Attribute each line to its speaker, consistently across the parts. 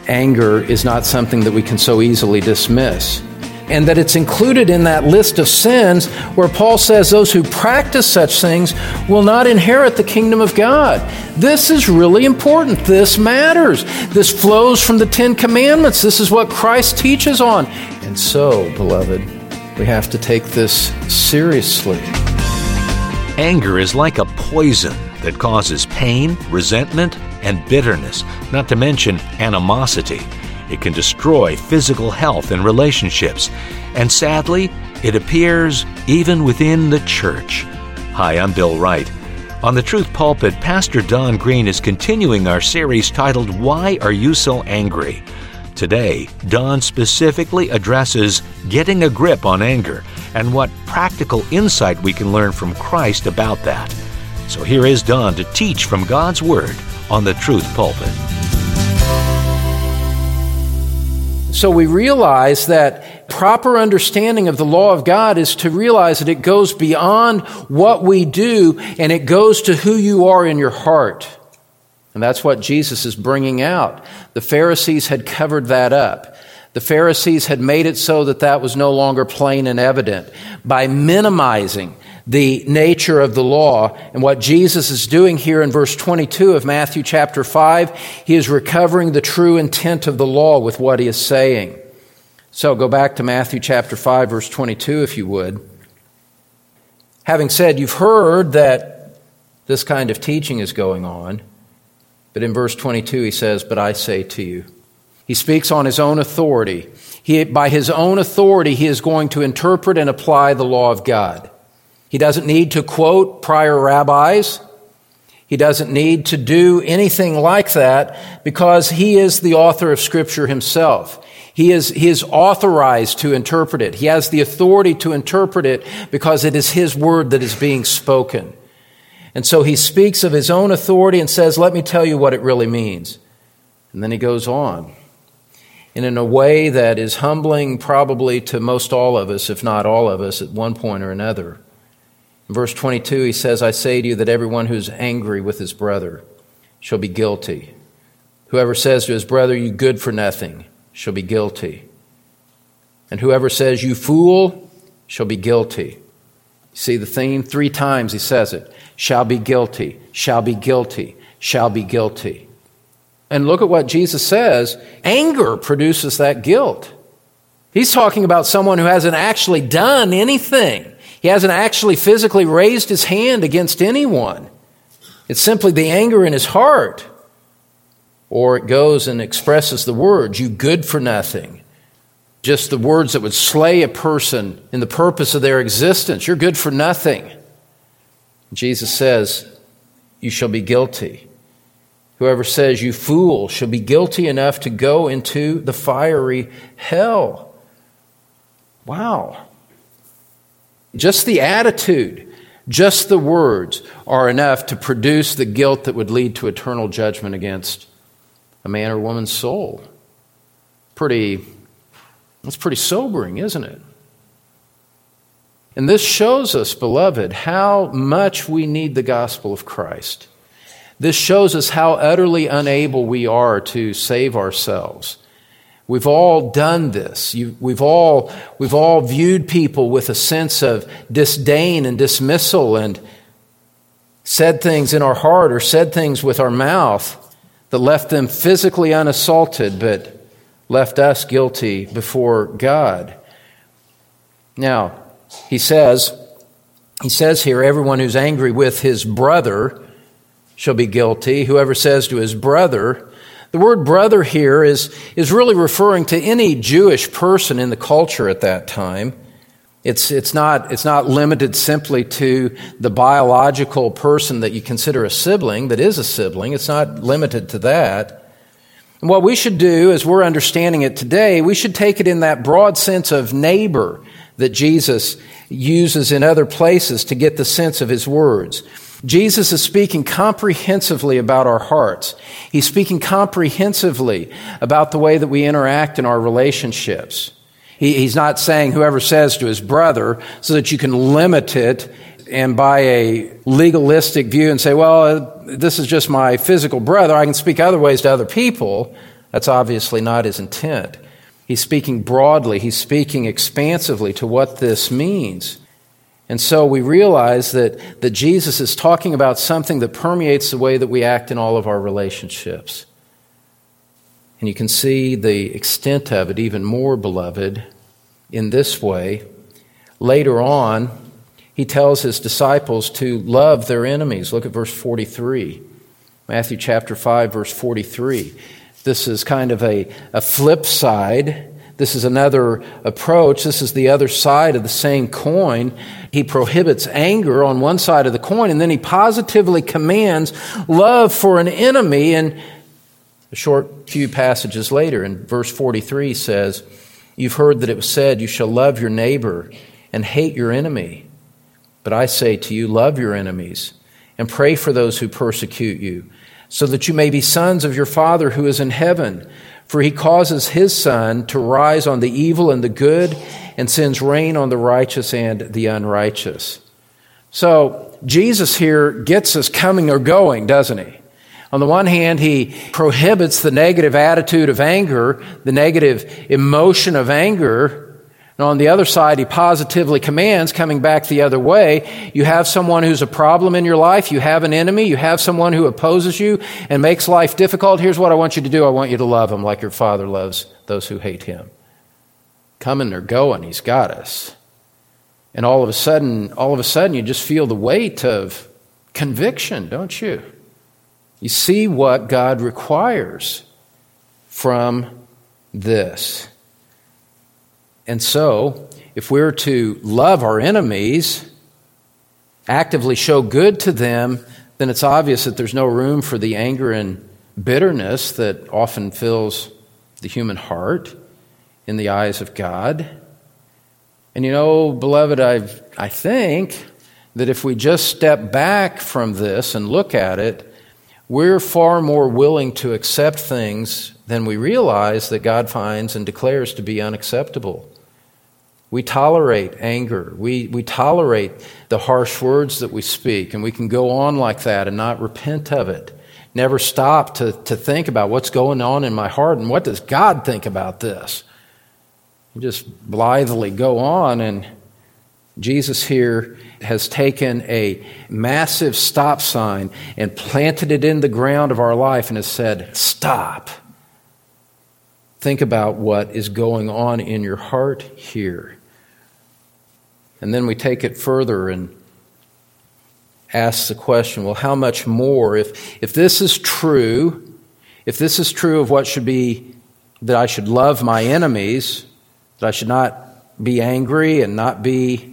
Speaker 1: anger is not something that we can so easily dismiss. And that it's included in that list of sins where Paul says those who practice such things will not inherit the kingdom of God. This is really important. This matters. This flows from the Ten Commandments. This is what Christ teaches on. And so, beloved, we have to take this seriously.
Speaker 2: Anger is like a poison that causes pain, resentment, and bitterness, not to mention animosity. It can destroy physical health and relationships. And sadly, it appears even within the church. Hi, I'm Bill Wright. On the Truth Pulpit, Pastor Don Green is continuing our series titled, Why Are You So Angry? Today, Don specifically addresses getting a grip on anger and what practical insight we can learn from Christ about that. So here is Don to teach from God's Word on the Truth Pulpit.
Speaker 1: So we realize that proper understanding of the law of God is to realize that it goes beyond what we do, and it goes to who you are in your heart. And that's what Jesus is bringing out. The Pharisees had covered that up. The Pharisees had made it so that that was no longer plain and evident by minimizing the nature of the law. And what Jesus is doing here in verse 22 of Matthew chapter 5, he is recovering the true intent of the law with what he is saying. So go back to Matthew chapter 5, verse 22, if you would. Having said, you've heard that this kind of teaching is going on. But in verse 22, he says, but I say to you. He speaks on his own authority. By his own authority, he is going to interpret and apply the law of God. He doesn't need to quote prior rabbis. He doesn't need to do anything like that because he is the author of Scripture himself. He is authorized to interpret it. He has the authority to interpret it because it is his word that is being spoken. And so he speaks of his own authority and says, let me tell you what it really means. And then he goes on. And in a way that is humbling probably to most all of us, if not all of us, at one point or another. In verse 22, he says, I say to you that everyone who is angry with his brother shall be guilty. Whoever says to his brother, you good for nothing, shall be guilty. And whoever says, you fool, shall be guilty. See the theme? 3 times he says it. Shall be guilty, shall be guilty, shall be guilty. And look at what Jesus says. Anger produces that guilt. He's talking about someone who hasn't actually done anything. He hasn't actually physically raised his hand against anyone. It's simply the anger in his heart. Or it goes and expresses the words, you good for nothing. Just the words that would slay a person in the purpose of their existence. You're good for nothing. Jesus says, you shall be guilty. Whoever says, you fool, shall be guilty enough to go into the fiery hell. Wow. Just the attitude, just the words are enough to produce the guilt that would lead to eternal judgment against a man or woman's soul. That's pretty sobering, isn't it? And this shows us, beloved, how much we need the gospel of Christ. This shows us how utterly unable we are to save ourselves. We've all done this. We've all viewed people with a sense of disdain and dismissal and said things in our heart or said things with our mouth that left them physically unassaulted but left us guilty before God. Now, he says here, everyone who's angry with his brother shall be guilty. Whoever says to his brother, the word brother here is really referring to any Jewish person in the culture at that time. It's not limited simply to the biological person that you consider a sibling, that is a sibling. It's not limited to that. And what we should do, as we're understanding it today, we should take it in that broad sense of neighbor that Jesus uses in other places to get the sense of his words. Jesus is speaking comprehensively about our hearts. He's speaking comprehensively about the way that we interact in our relationships. He's not saying whoever says to his brother so that you can limit it and by a legalistic view and say, well, this is just my physical brother. I can speak other ways to other people. That's obviously not his intent. He's speaking broadly. He's speaking expansively to what this means. And so we realize that Jesus is talking about something that permeates the way that we act in all of our relationships. And you can see the extent of it even more, beloved, in this way. Later on, he tells his disciples to love their enemies. Look at verse 43. Matthew chapter 5, verse 43. This is kind of a flip side. This is another approach. This is the other side of the same coin. He prohibits anger on one side of the coin, and then he positively commands love for an enemy. And a short few passages later, in verse 43 says, "You've heard that it was said, 'You shall love your neighbor and hate your enemy.' But I say to you, love your enemies and pray for those who persecute you, so that you may be sons of your Father who is in heaven. For he causes his sun to rise on the evil and the good, and sends rain on the righteous and the unrighteous." So Jesus here gets us coming or going, doesn't he? On the one hand, he prohibits the negative attitude of anger, the negative emotion of anger. And on the other side, he positively commands, coming back the other way, you have someone who's a problem in your life, you have an enemy, you have someone who opposes you and makes life difficult. Here's what I want you to do. I want you to love him like your Father loves those who hate him. Coming or going, he's got us. And all of a sudden, you just feel the weight of conviction, don't you? You see what God requires from this. And so, if we're to love our enemies, actively show good to them, then it's obvious that there's no room for the anger and bitterness that often fills the human heart in the eyes of God. And you know, beloved, I think that if we just step back from this and look at it, we're far more willing to accept things than we realize that God finds and declares to be unacceptable. We tolerate anger. We tolerate the harsh words that we speak, and we can go on like that and not repent of it. Never stop to think about what's going on in my heart and what does God think about this. You just blithely go on, and Jesus here has taken a massive stop sign and planted it in the ground of our life and has said, stop. Think about what is going on in your heart here. And then we take it further and ask the question, well, how much more? If this is true of what should be, that I should love my enemies, that I should not be angry and not be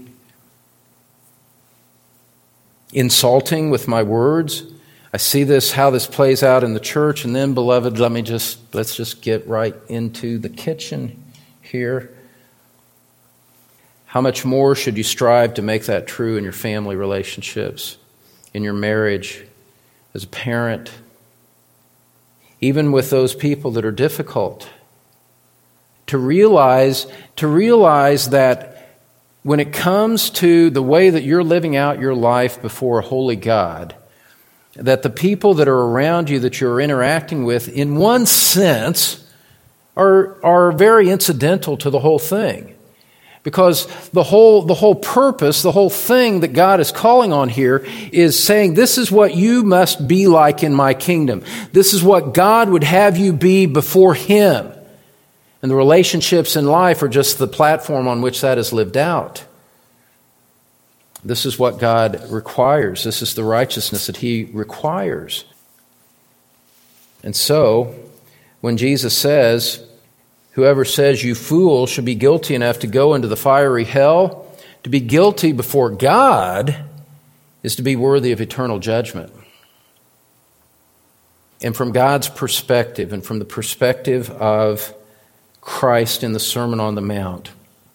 Speaker 1: insulting with my words. I see how this plays out in the church, and then, beloved, let's just get right into the kitchen here. How much more should you strive to make that true in your family relationships, in your marriage, as a parent, even with those people that are difficult? To realize that when it comes to the way that you're living out your life before a holy God, that the people that are around you that you're interacting with, in one sense, are very incidental to the whole thing. Because the whole purpose, the whole thing that God is calling on here is saying, this is what you must be like in my kingdom. This is what God would have you be before Him. And the relationships in life are just the platform on which that is lived out. This is what God requires. This is the righteousness that He requires. And so, when Jesus says, whoever says you fool should be guilty enough to go into the fiery hell, to be guilty before God is to be worthy of eternal judgment. And from God's perspective, and from the perspective of Christ in the Sermon on the Mount,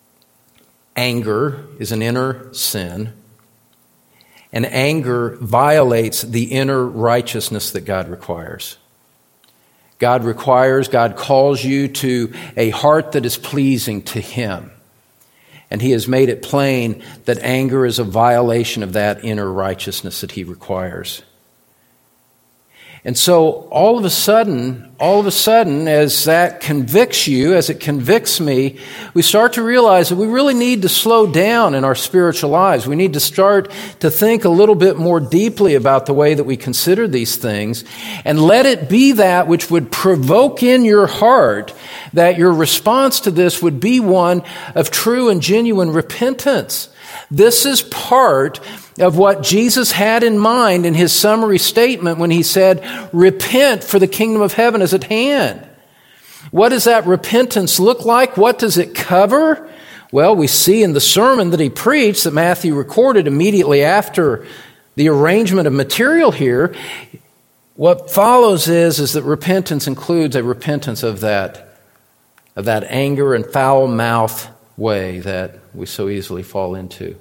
Speaker 1: anger is an inner sin, and anger violates the inner righteousness that God requires. God calls you to a heart that is pleasing to Him. And He has made it plain that anger is a violation of that inner righteousness that He requires. And so all of a sudden, as that convicts you, as it convicts me, we start to realize that we really need to slow down in our spiritual lives. We need to start to think a little bit more deeply about the way that we consider these things, and let it be that which would provoke in your heart that your response to this would be one of true and genuine repentance. This is part of what Jesus had in mind in his summary statement when he said, "Repent, for the kingdom of heaven is at hand." What does that repentance look like? What does it cover? Well, we see in the sermon that he preached, that Matthew recorded immediately after the arrangement of material here, what follows is that repentance includes a repentance of that anger and foul mouth way that we so easily fall into.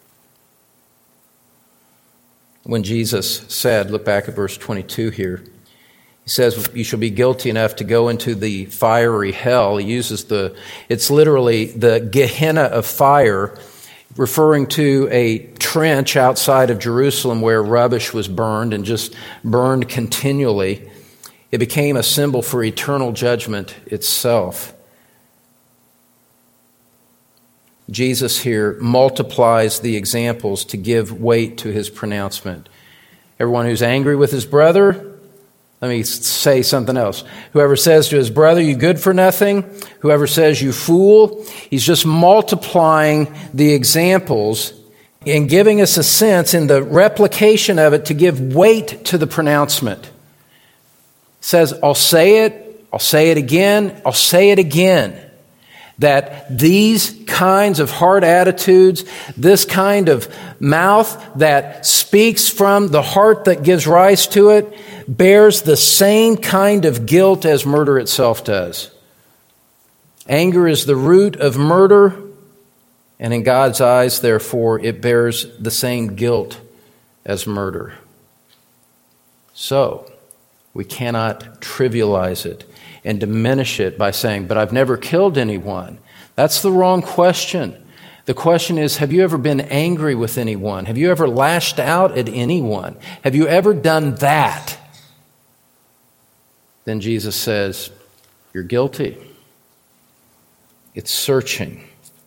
Speaker 1: When Jesus said, look back at verse 22 here, he says, "You shall be guilty enough to go into the fiery hell." He uses it's literally the Gehenna of fire, referring to a trench outside of Jerusalem where rubbish was burned and just burned continually. It became a symbol for eternal judgment itself. Jesus here multiplies the examples to give weight to his pronouncement. Everyone who's angry with his brother, let me say something else. Whoever says to his brother, "You good for nothing," whoever says, "You fool," he's just multiplying the examples and giving us a sense in the replication of it to give weight to the pronouncement. He says, I'll say it again, I'll say it again. That these kinds of hard attitudes, this kind of mouth that speaks from the heart that gives rise to it, bears the same kind of guilt as murder itself does. Anger is the root of murder, and in God's eyes, therefore, it bears the same guilt as murder. So, we cannot trivialize it and diminish it by saying, "But I've never killed anyone." That's the wrong question. The question is, have you ever been angry with anyone? Have you ever lashed out at anyone? Have you ever done that? Then Jesus says, you're guilty. It's searching.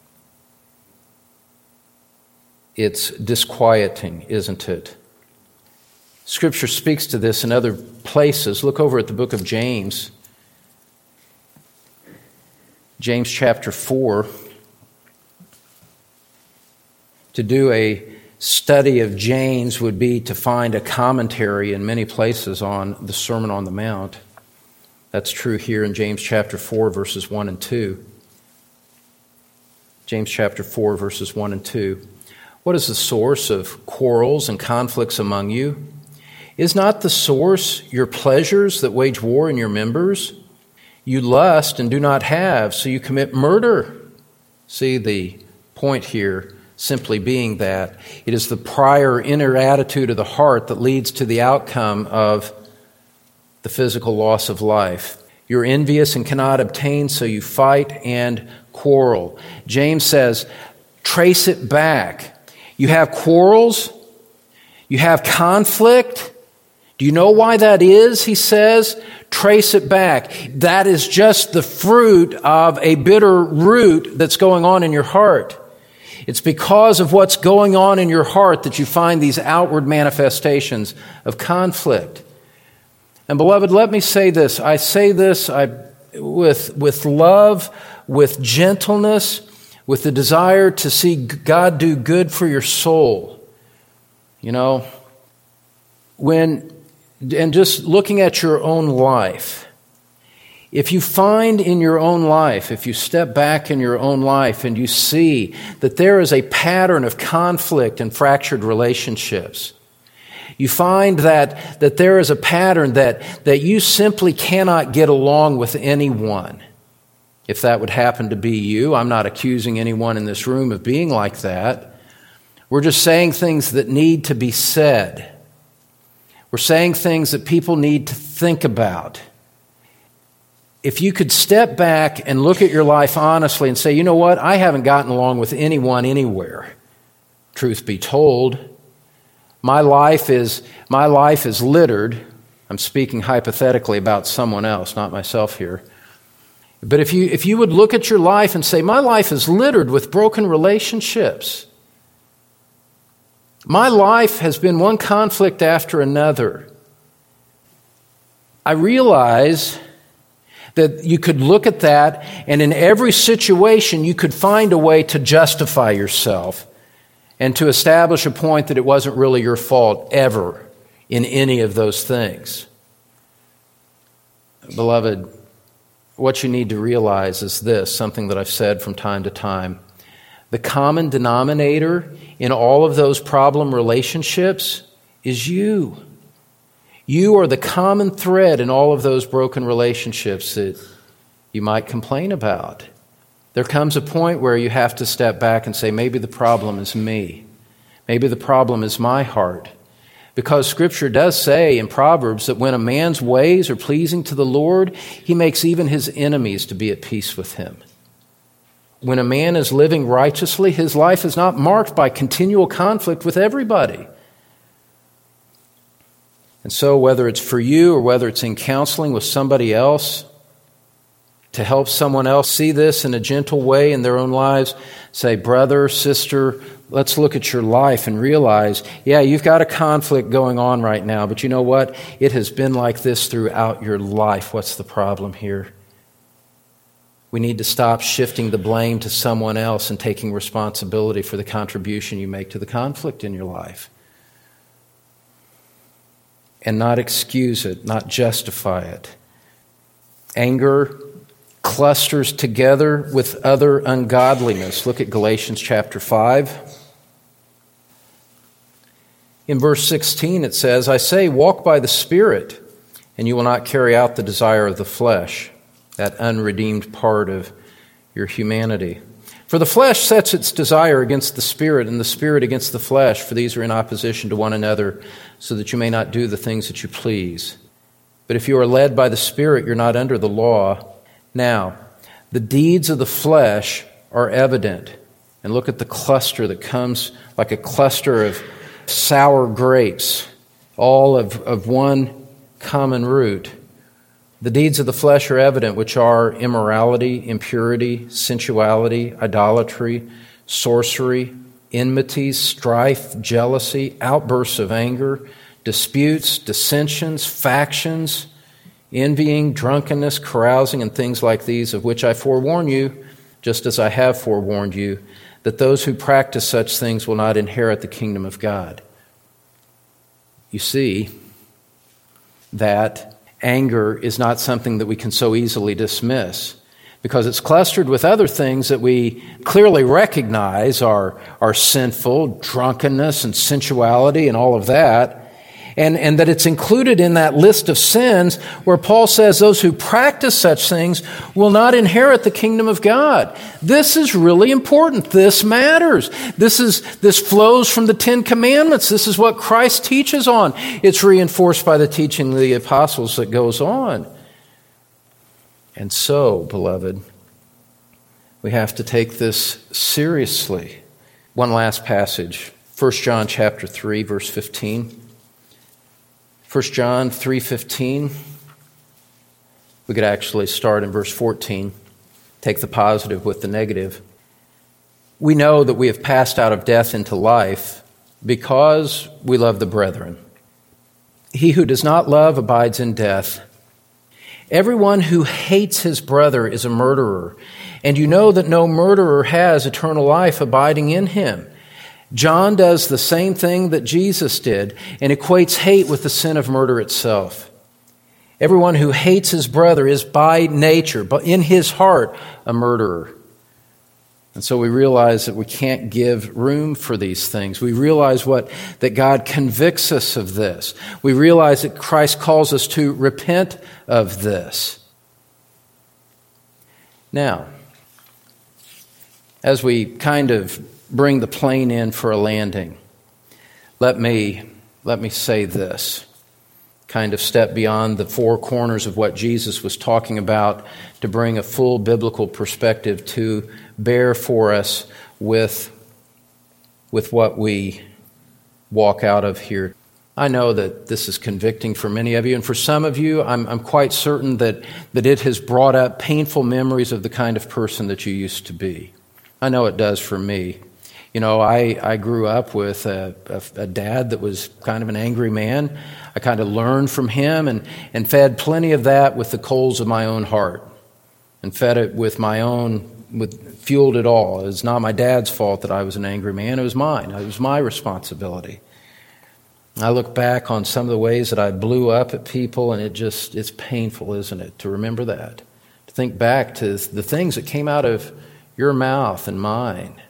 Speaker 1: It's disquieting, isn't it? Scripture speaks to this in other places. Look over at the book of James. James chapter 4. To do a study of James would be to find a commentary in many places on the Sermon on the Mount. That's true here in James chapter 4, verses 1 and 2. James chapter 4, verses 1 and 2. What is the source of quarrels and conflicts among you? Is not the source your pleasures that wage war in your members? You lust and do not have, so you commit murder. See, the point here simply being that it is the prior inner attitude of the heart that leads to the outcome of the physical loss of life. You're envious and cannot obtain, so you fight and quarrel. James says, trace it back. You have quarrels. You have conflict. Do you know why that is? He says, trace it back. That is just the fruit of a bitter root that's going on in your heart. It's because of what's going on in your heart that you find these outward manifestations of conflict. And beloved, let me say this. I say this with love, with gentleness, with the desire to see God do good for your soul. You know, and just looking at your own life, if you find in your own life, if you step back in your own life and you see that there is a pattern of conflict and fractured relationships, you find that there is a pattern that you simply cannot get along with anyone. If that would happen to be you, I'm not accusing anyone in this room of being like that. We're just saying things that need to be said. We're saying things that people need to think about. If you could step back and look at your life honestly and say, you know what, I haven't gotten along with anyone anywhere. Truth be told, my life is littered I'm speaking hypothetically about someone else, not myself here. But if you would look at your life and say, my life is littered with broken relationships. My life has been one conflict after another. I realize that you could look at that, and in every situation you could find a way to justify yourself and to establish a point that it wasn't really your fault ever in any of those things. Beloved, what you need to realize is this, something that I've said from time to time. The common denominator in all of those problem relationships is you. You are the common thread in all of those broken relationships that you might complain about. There comes a point where you have to step back and say, maybe the problem is me. Maybe the problem is my heart. Because Scripture does say in Proverbs that when a man's ways are pleasing to the Lord, he makes even his enemies to be at peace with him. When a man is living righteously, his life is not marked by continual conflict with everybody. And so whether it's for you or whether it's in counseling with somebody else, to help someone else see this in a gentle way in their own lives, say, brother, sister, let's look at your life and realize, yeah, you've got a conflict going on right now, but you know what? It has been like this throughout your life. What's the problem here? We need to stop shifting the blame to someone else and taking responsibility for the contribution you make to the conflict in your life. And not excuse it, not justify it. Anger clusters together with other ungodliness. Look at Galatians chapter 5. In verse 16 it says, I say, walk by the Spirit, and you will not carry out the desire of the flesh, that unredeemed part of your humanity. For the flesh sets its desire against the Spirit, and the Spirit against the flesh, for these are in opposition to one another, so that you may not do the things that you please. But if you are led by the Spirit, you're not under the law. Now, the deeds of the flesh are evident. And look at the cluster that comes like a cluster of sour grapes, all of one common root. The deeds of the flesh are evident, which are immorality, impurity, sensuality, idolatry, sorcery, enmities, strife, jealousy, outbursts of anger, disputes, dissensions, factions, envying, drunkenness, carousing, and things like these, of which I forewarn you, just as I have forewarned you, that those who practice such things will not inherit the kingdom of God. You see that anger is not something that we can so easily dismiss, because it's clustered with other things that we clearly recognize are sinful, drunkenness and sensuality and all of that. And that it's included in that list of sins where Paul says those who practice such things will not inherit the kingdom of God. This is really important. This matters. This flows from the Ten Commandments. This is what Christ teaches on. It's reinforced by the teaching of the apostles that goes on. And so, beloved, we have to take this seriously. One last passage, 1 John chapter 3, verse 15. 1 John 3:15. We could actually start in verse 14. Take the positive with the negative. We know that we have passed out of death into life because we love the brethren. He who does not love abides in death. Everyone who hates his brother is a murderer, and you know that no murderer has eternal life abiding in him. John does the same thing that Jesus did and equates hate with the sin of murder itself. Everyone who hates his brother is by nature, but in his heart, a murderer. And so we realize that we can't give room for these things. We realize that God convicts us of this. We realize that Christ calls us to repent of this. Now, as we kind of bring the plane in for a landing, let me say this. Kind of step beyond the four corners of what Jesus was talking about to bring a full biblical perspective to bear for us with what we walk out of here. I know that this is convicting for many of you, and for some of you, I'm quite certain that it has brought up painful memories of the kind of person that you used to be. I know it does for me. You know, I grew up with a dad that was kind of an angry man. I kind of learned from him and fed plenty of that with the coals of my own heart, and fed it fueled it all. It was not my dad's fault that I was an angry man. It was mine. It was my responsibility. I look back on some of the ways that I blew up at people, and it's painful, isn't it, to remember that? To think back to the things that came out of your mouth and mine.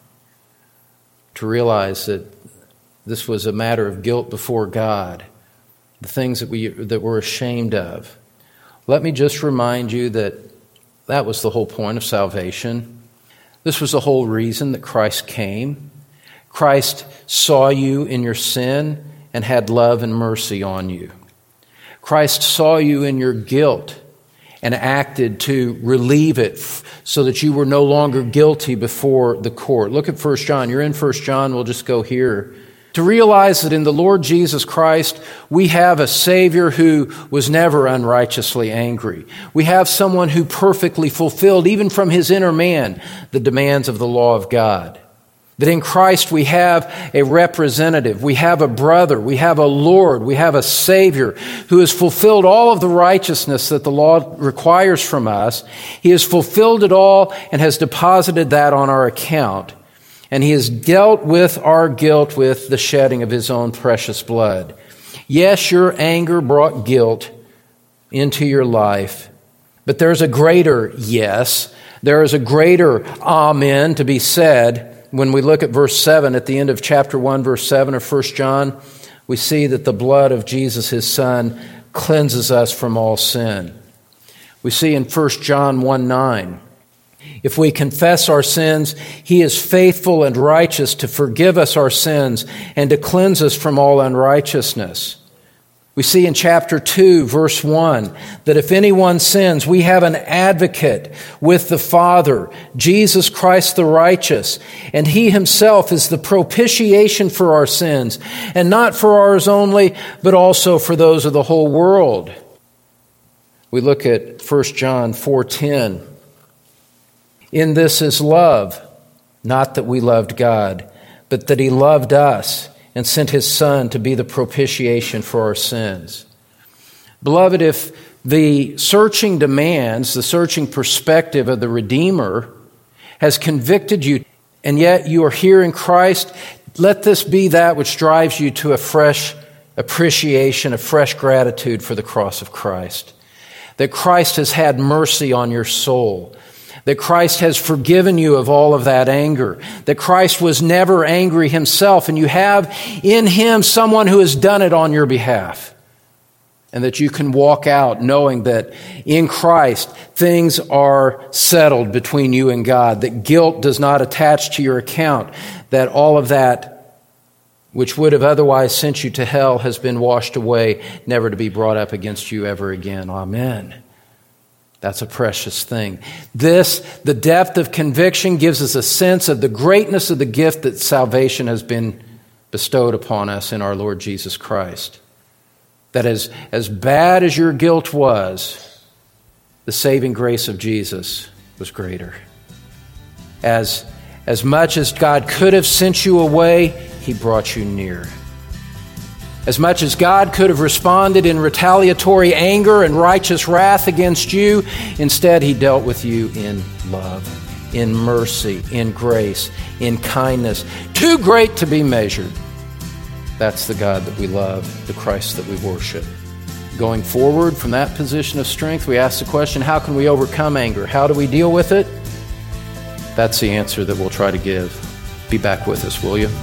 Speaker 1: To realize that this was a matter of guilt before God. The things that we're ashamed of. Let me just remind you that was the whole point of salvation. This was the whole reason that Christ came. Christ saw you in your sin and had love and mercy on you. Christ saw you in your guilt and acted to relieve it so that you were no longer guilty before the court. Look at 1 John. You're in 1 John. We'll just go here. To realize that in the Lord Jesus Christ, we have a Savior who was never unrighteously angry. We have someone who perfectly fulfilled, even from his inner man, the demands of the law of God. That in Christ we have a representative, we have a brother, we have a Lord, we have a Savior who has fulfilled all of the righteousness that the law requires from us. He has fulfilled it all and has deposited that on our account. And he has dealt with our guilt with the shedding of his own precious blood. Yes, your anger brought guilt into your life, but there's a greater yes. There is a greater amen to be said. When we look at verse 7, at the end of chapter 1, verse 7 of 1 John, we see that the blood of Jesus, his Son, cleanses us from all sin. We see in 1 John 1:9, if we confess our sins, he is faithful and righteous to forgive us our sins and to cleanse us from all unrighteousness. We see in chapter 2, verse 1, that if anyone sins, we have an advocate with the Father, Jesus Christ the righteous, and he himself is the propitiation for our sins, and not for ours only, but also for those of the whole world. We look at 1 John 4:10. In this is love, not that we loved God, but that he loved us and sent his Son to be the propitiation for our sins. Beloved, if the searching demands, the searching perspective of the Redeemer has convicted you, and yet you are here in Christ, let this be that which drives you to a fresh appreciation, a fresh gratitude for the cross of Christ. That Christ has had mercy on your soul. That Christ has forgiven you of all of that anger. That Christ was never angry himself, and you have in him someone who has done it on your behalf. And that you can walk out knowing that in Christ things are settled between you and God. That guilt does not attach to your account. That all of that which would have otherwise sent you to hell has been washed away, never to be brought up against you ever again. Amen. That's a precious thing. The depth of conviction gives us a sense of the greatness of the gift that salvation has been bestowed upon us in our Lord Jesus Christ. That as bad as your guilt was, the saving grace of Jesus was greater. As much as God could have sent you away, he brought you near. As much as God could have responded in retaliatory anger and righteous wrath against you, instead he dealt with you in love, in mercy, in grace, in kindness, too great to be measured. That's the God that we love, the Christ that we worship. Going forward from that position of strength, we ask the question, how can we overcome anger? How do we deal with it? That's the answer that we'll try to give. Be back with us, will you?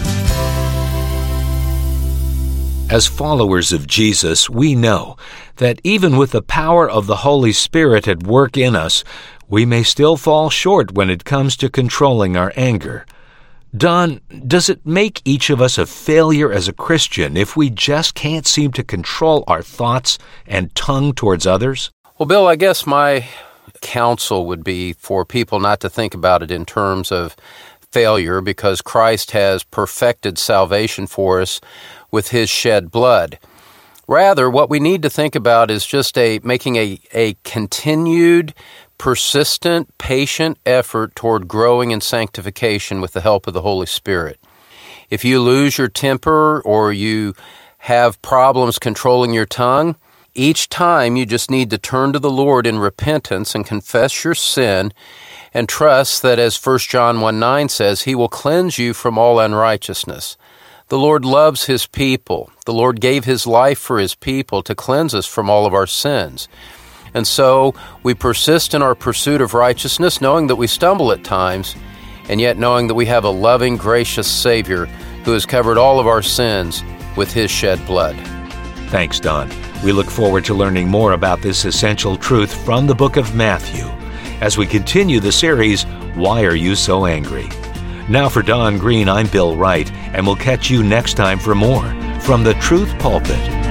Speaker 2: As followers of Jesus, we know that even with the power of the Holy Spirit at work in us, we may still fall short when it comes to controlling our anger. Don, does it make each of us a failure as a Christian if we just can't seem to control our thoughts and tongue towards others?
Speaker 1: Well, Bill, I guess my counsel would be for people not to think about it in terms of failure, because Christ has perfected salvation for us with His shed blood. Rather, what we need to think about is just making a continued, persistent, patient effort toward growing in sanctification with the help of the Holy Spirit. If you lose your temper or you have problems controlling your tongue, each time you just need to turn to the Lord in repentance and confess your sin and trust that, as 1 John 1:9 says, He will cleanse you from all unrighteousness. The Lord loves His people. The Lord gave His life for His people to cleanse us from all of our sins. And so we persist in our pursuit of righteousness, knowing that we stumble at times, and yet knowing that we have a loving, gracious Savior who has covered all of our sins with His shed blood.
Speaker 2: Thanks, Don. We look forward to learning more about this essential truth from the book of Matthew as we continue the series, Why Are You So Angry? Now for Don Green, I'm Bill Wright, and we'll catch you next time for more from the Truth Pulpit.